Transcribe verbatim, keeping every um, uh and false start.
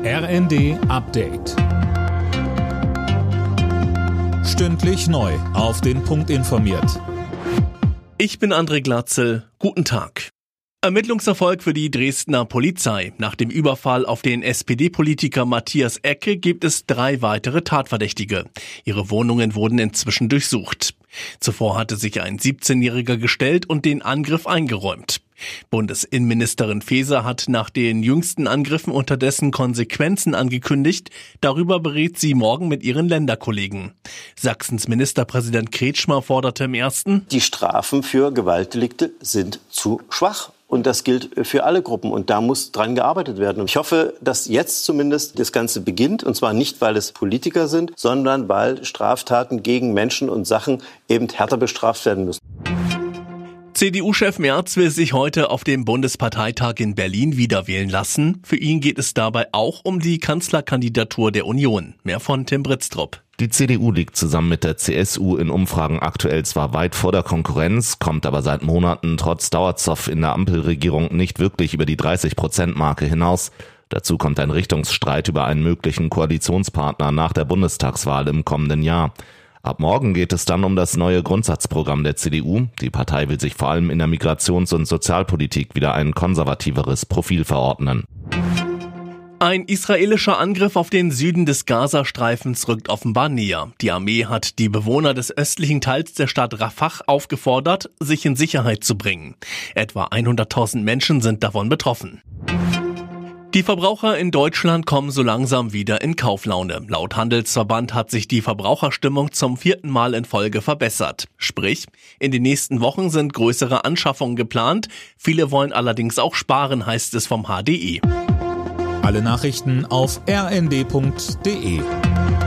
R N D Update. Stündlich neu auf den Punkt informiert. Ich bin André Glatzel. Guten Tag. Ermittlungserfolg für die Dresdner Polizei. Nach dem Überfall auf den S P D-Politiker Matthias Ecke gibt es drei weitere Tatverdächtige. Ihre Wohnungen wurden inzwischen durchsucht. Zuvor hatte sich ein siebzehnjähriger gestellt und den Angriff eingeräumt. Bundesinnenministerin Faeser hat nach den jüngsten Angriffen unterdessen Konsequenzen angekündigt. Darüber berät sie morgen mit ihren Länderkollegen. Sachsens Ministerpräsident Kretschmer forderte im ersten: Die Strafen für Gewaltdelikte sind zu schwach. Und das gilt für alle Gruppen. Und da muss dran gearbeitet werden. Und ich hoffe, dass jetzt zumindest das Ganze beginnt. Und zwar nicht, weil es Politiker sind, sondern weil Straftaten gegen Menschen und Sachen eben härter bestraft werden müssen. C D U-Chef Merz will sich heute auf dem Bundesparteitag in Berlin wiederwählen lassen. Für ihn geht es dabei auch um die Kanzlerkandidatur der Union. Mehr von Tim Britztrup. Die C D U liegt zusammen mit der C S U in Umfragen aktuell zwar weit vor der Konkurrenz, kommt aber seit Monaten trotz Dauerzoff in der Ampelregierung nicht wirklich über die dreißig Prozent Marke hinaus. Dazu kommt ein Richtungsstreit über einen möglichen Koalitionspartner nach der Bundestagswahl im kommenden Jahr. Ab morgen geht es dann um das neue Grundsatzprogramm der C D U. Die Partei will sich vor allem in der Migrations- und Sozialpolitik wieder ein konservativeres Profil verordnen. Ein israelischer Angriff auf den Süden des Gazastreifens rückt offenbar näher. Die Armee hat die Bewohner des östlichen Teils der Stadt Rafah aufgefordert, sich in Sicherheit zu bringen. Etwa hunderttausend Menschen sind davon betroffen. Die Verbraucher in Deutschland kommen so langsam wieder in Kauflaune. Laut Handelsverband hat sich die Verbraucherstimmung zum vierten Mal in Folge verbessert. Sprich, in den nächsten Wochen sind größere Anschaffungen geplant. Viele wollen allerdings auch sparen, heißt es vom H D E. Alle Nachrichten auf r n d punkt d e.